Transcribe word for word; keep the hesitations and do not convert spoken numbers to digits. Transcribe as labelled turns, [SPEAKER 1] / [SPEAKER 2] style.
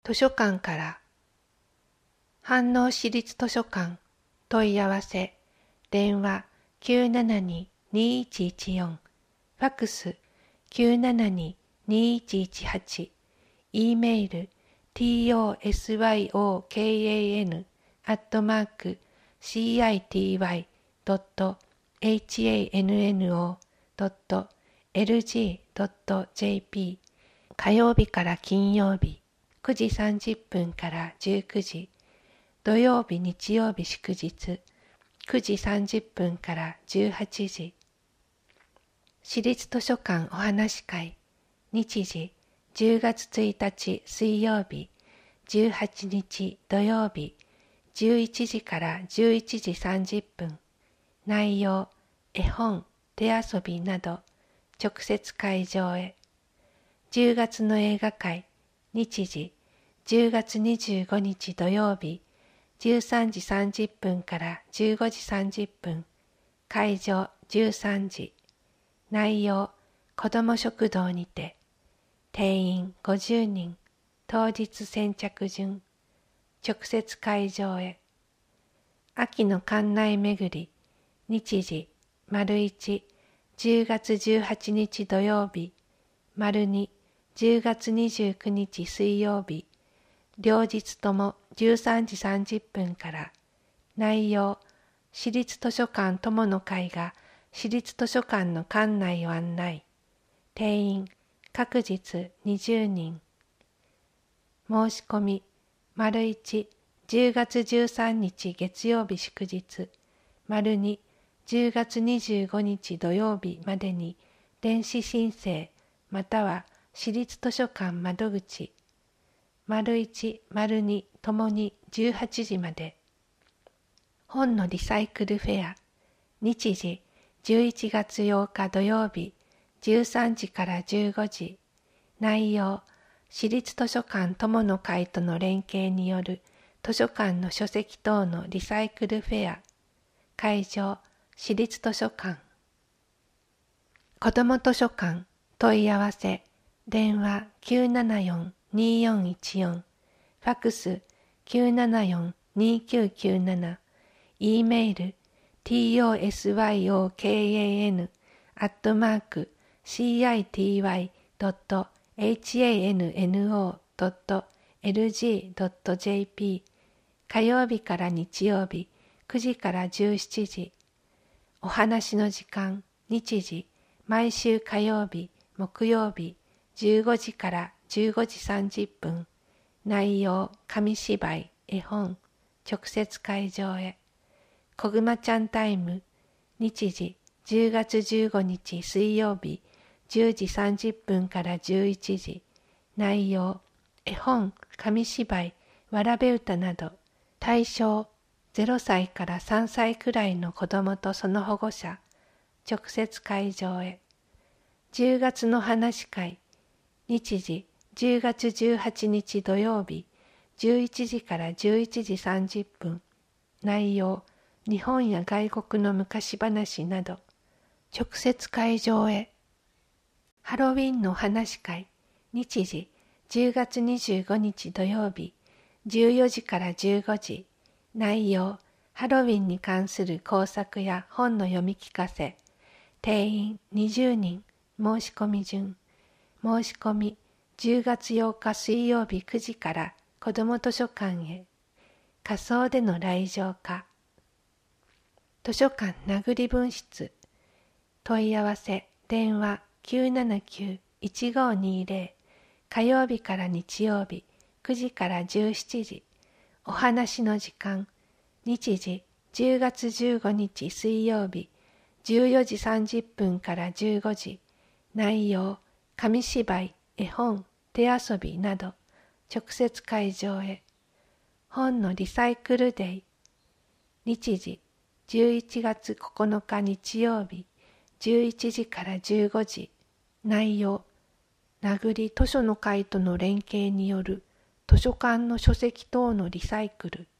[SPEAKER 1] 図書館から飯能市立図書館問い合わせ電話 きゅうななに にいちいちよん ファックス きゅうななに にいちいちはち E メール トスヨカン アットマーク シーアイティーワイ ドット ハノ ドット エルジー ドット ジェーピー 火曜日から金曜日くじさんじゅっぷんからじゅうくじ、土曜日日曜日祝日くじさんじゅっぷんからじゅうはちじ。市立図書館お話会日時じゅうがつついたち水曜日じゅうはちにち土曜日じゅういちじからじゅういちじさんじゅっぷん。内容絵本手遊びなど直接会場へ。じゅうがつの映画会日時じゅうがつにじゅうごにち土曜日じゅうさんじさんじゅっぷんからじゅうごじさんじゅっぷん。会場じゅうさんじ。内容子ども食堂にて。定員ごじゅうにん。当日先着順。直接会場へ。秋の館内巡り日時丸いちじゅうがつじゅうはちにち土曜日丸にじゅうがつにじゅうくにち水曜日両日ともじゅうさんじさんじゅっぷんから。内容市立図書館友の会が市立図書館の館内を案内。定員各日にじゅうにん。申し込み丸いちじゅうがつじゅうさんにち月曜日祝日丸にじゅうがつにじゅうごにち土曜日までに電子申請または市立図書館窓口丸いち丸にともにじゅうはちじまで。本のリサイクルフェア日時じゅういちがつようか土曜日じゅうさんじからじゅうごじ。内容市立図書館友の会との連携による図書館の書籍等のリサイクルフェア。会場市立図書館。子ども図書館問い合わせ電話 きゅうななよん によんいちよん ファックス きゅうななよん にきゅうきゅうなな E メール トスヨカン アットマーク シーアイティーワイ ドット ハノ ドット エルジー ドット ジェーピー 火曜日から日曜日くじからじゅうしちじ。お話の時間日時毎週火曜日木曜日じゅうごじからじゅうごじさんじゅっぷん。内容紙芝居絵本直接会場へ。こぐまちゃんタイム日時じゅうがつじゅうごにち水曜日じゅうじさんじゅっぷんからじゅういちじ。内容絵本紙芝居わらべ歌など。対象ゼロさいからさんさいくらいの子どもとその保護者直接会場へ。じゅうがつの話会日時じゅうがつじゅうはちにち土曜日じゅういちじからじゅういちじさんじゅっぷん。内容日本や外国の昔話など。直接会場へ。ハロウィンの話会日時じゅうがつにじゅうごにち土曜日じゅうよじからじゅうごじ。内容ハロウィンに関する工作や本の読み聞かせ。定員にじゅうにん。申し込み順。申し込みじゅうがつようか水曜日くじから子ども図書館へ。仮想での来場か。図書館なぐり分室問い合わせ電話 きゅうななきゅう いちごにゼロ 火曜日から日曜日くじからじゅうしちじ。お話の時間日時じゅうがつじゅうごにち水曜日じゅうよじさんじゅっぷんからじゅうごじ。内容紙芝居絵本手遊びなど。直接会場へ。本のリサイクルデイ日時じゅういちがつここのか日曜日じゅういちじからじゅうごじ。内容なぐり図書の会との連携による図書館の書籍等のリサイクル。